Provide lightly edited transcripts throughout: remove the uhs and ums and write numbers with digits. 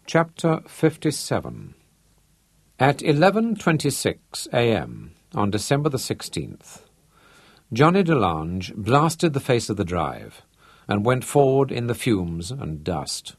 Chapter 57. At 11:26 a.m. on December the 16th, Johnny Delange blasted the face of the drive and went forward in the fumes and dust.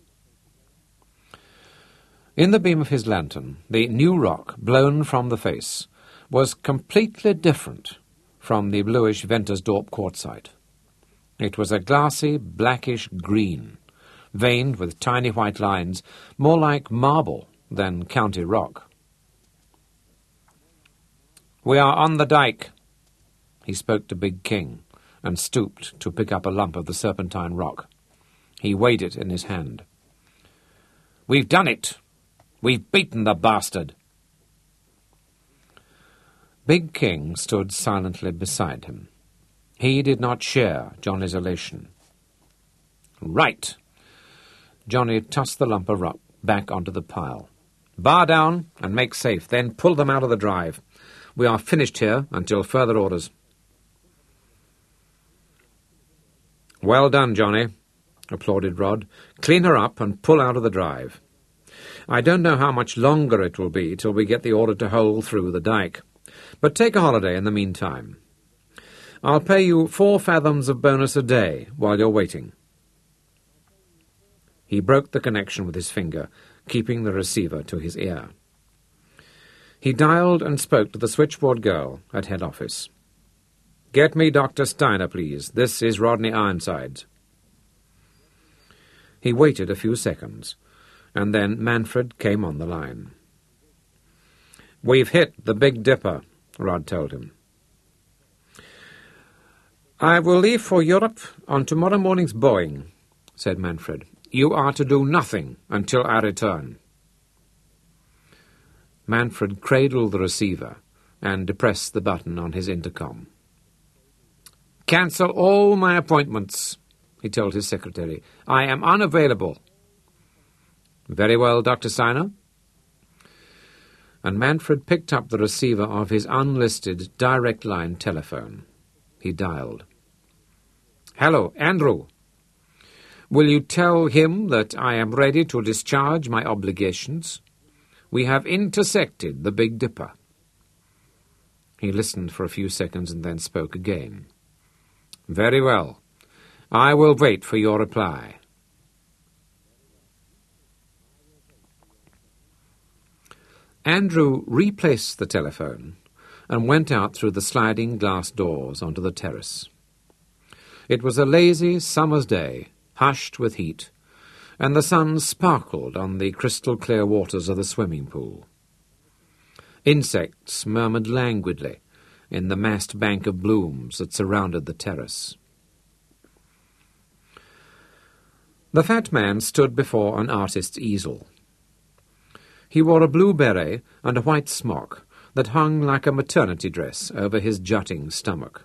In the beam of his lantern, the new rock blown from the face was completely different from the bluish Ventersdorp quartzite. It was a glassy, blackish green, veined with tiny white lines, more like marble than county rock. "We are on the dike," he spoke to Big King, and stooped to pick up a lump of the serpentine rock. He weighed it in his hand. "We've done it! We've beaten the bastard!" Big King stood silently beside him. He did not share Johnny's elation. "Right!" Johnny tossed the lump of rock back onto the pile. "Bar down and make safe, then pull them out of the drive. We are finished here until further orders." "Well done, Johnny," applauded Rod. "Clean her up and pull out of the drive. I don't know how much longer it will be till we get the order to hole through the dike, but take a holiday in the meantime. I'll pay you 4 fathoms of bonus a day while you're waiting." He broke the connection with his finger, keeping the receiver to his ear. He dialed and spoke to the switchboard girl at head office. "Get me Dr. Steiner, please. This is Rodney Ironsides." He waited a few seconds, and then Manfred came on the line. "We've hit the Big Dipper," Rod told him. "I will leave for Europe on tomorrow morning's Boeing," said Manfred. "You are to do nothing until I return." Manfred cradled the receiver and depressed the button on his intercom. "Cancel all my appointments," he told his secretary. "I am unavailable." "Very well, Dr. Steiner." And Manfred picked up the receiver of his unlisted direct line telephone. He dialed. "Hello, Andrew. Will you tell him that I am ready to discharge my obligations? We have intersected the Big Dipper." He listened for a few seconds and then spoke again. "Very well. I will wait for your reply." Andrew replaced the telephone and went out through the sliding glass doors onto the terrace. It was a lazy summer's day, hushed with heat, and the sun sparkled on the crystal-clear waters of the swimming pool. Insects murmured languidly in the massed bank of blooms that surrounded the terrace. The fat man stood before an artist's easel. He wore a blue beret and a white smock that hung like a maternity dress over his jutting stomach.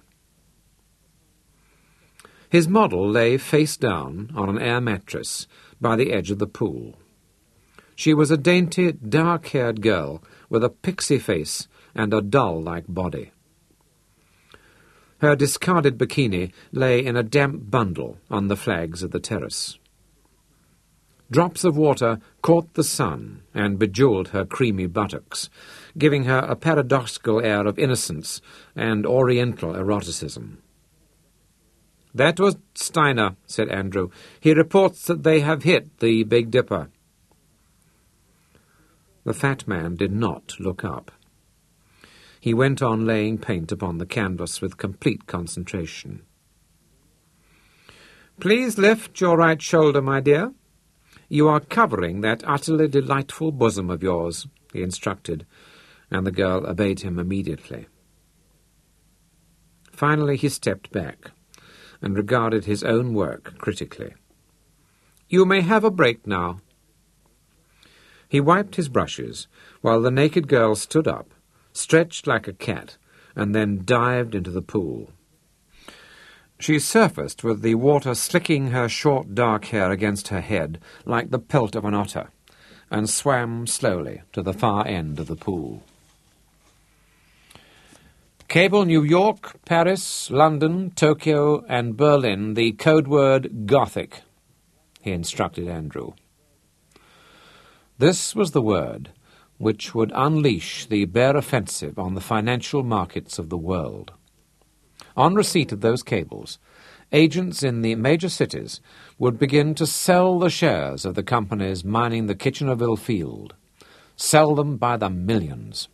His model lay face down on an air mattress by the edge of the pool. She was a dainty, dark-haired girl with a pixie face and a doll-like body. Her discarded bikini lay in a damp bundle on the flags of the terrace. Drops of water caught the sun and bejeweled her creamy buttocks, giving her a paradoxical air of innocence and oriental eroticism. "That was Steiner," said Andrew. "He reports that they have hit the Big Dipper." The fat man did not look up. He went on laying paint upon the canvas with complete concentration. "Please lift your right shoulder, my dear. You are covering that utterly delightful bosom of yours," he instructed, and the girl obeyed him immediately. Finally he stepped back and regarded his own work critically. "You may have a break now." He wiped his brushes while the naked girl stood up, stretched like a cat, and then dived into the pool. She surfaced with the water slicking her short dark hair against her head like the pelt of an otter, and swam slowly to the far end of the pool. "Cable New York, Paris, London, Tokyo, and Berlin the code word Gothic," he instructed Andrew. This was the word which would unleash the Bear Offensive on the financial markets of the world. On receipt of those cables, agents in the major cities would begin to sell the shares of the companies mining the Kitchenerville field, sell them by the millions.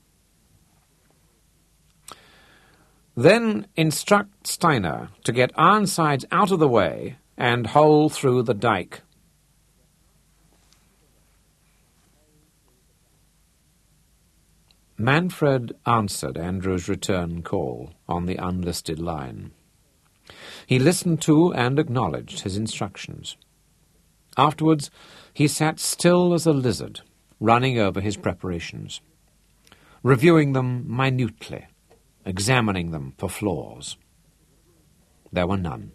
Then instruct Steiner to get Ironsides out of the way and hole through the dike. Manfred answered Andrew's return call on the unlisted line. He listened to and acknowledged his instructions. Afterwards, he sat still as a lizard, running over his preparations, reviewing them minutely, examining them for flaws. There were none.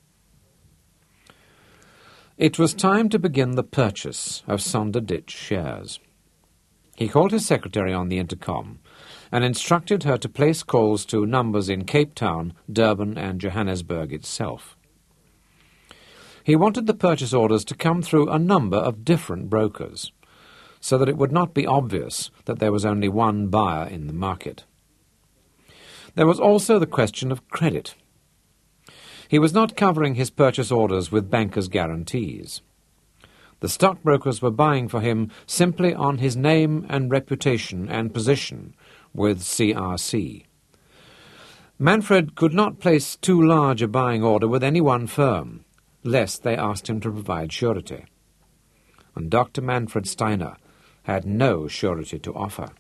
It was time to begin the purchase of Sonderditch shares. He called his secretary on the intercom and instructed her to place calls to numbers in Cape Town, Durban, and Johannesburg itself. He wanted the purchase orders to come through a number of different brokers, so that it would not be obvious that there was only one buyer in the market. There was also the question of credit. He was not covering his purchase orders with bankers' guarantees. The stockbrokers were buying for him simply on his name and reputation and position with CRC. Manfred could not place too large a buying order with any one firm, lest they asked him to provide surety. And Dr. Manfred Steiner had no surety to offer.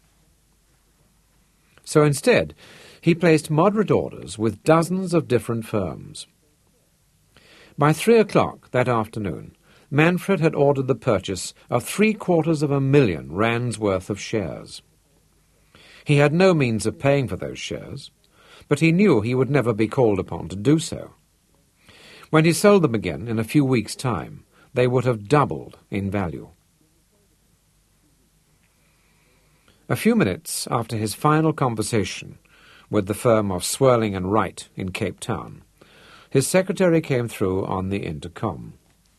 So instead, he placed moderate orders with dozens of different firms. By 3 o'clock that afternoon, Manfred had ordered the purchase of 750,000 rands worth of shares. He had no means of paying for those shares, but he knew he would never be called upon to do so. When he sold them again in a few weeks' time, they would have doubled in value. A few minutes after his final conversation with the firm of Swirling and Wright in Cape Town, his secretary came through on the intercom.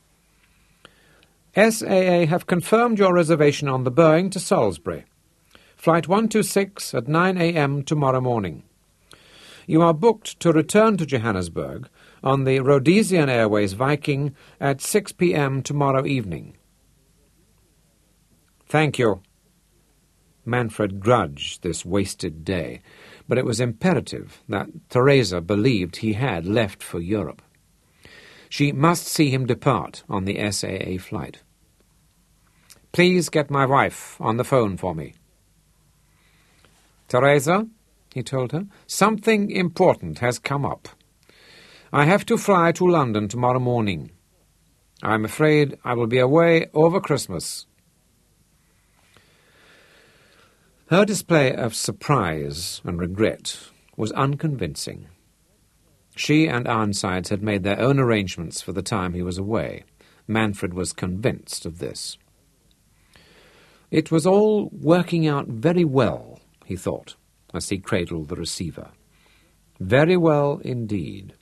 SAA have confirmed your reservation on the Boeing to Salisbury. Flight 126 at 9 a.m. tomorrow morning. You are booked to return to Johannesburg on the Rhodesian Airways Viking at 6 p.m. tomorrow evening. Thank you. Manfred grudged this wasted day, but it was imperative that Theresa believed he had left for Europe. She must see him depart on the SAA flight. Please get my wife on the phone for me. Theresa, he told her, something important has come up. I have to fly to London tomorrow morning. I'm afraid I will be away over Christmas. Her display of surprise and regret was unconvincing. She and Ironsides had made their own arrangements for the time he was away. Manfred was convinced of this. It was all working out very well, he thought, as he cradled the receiver. Very well indeed.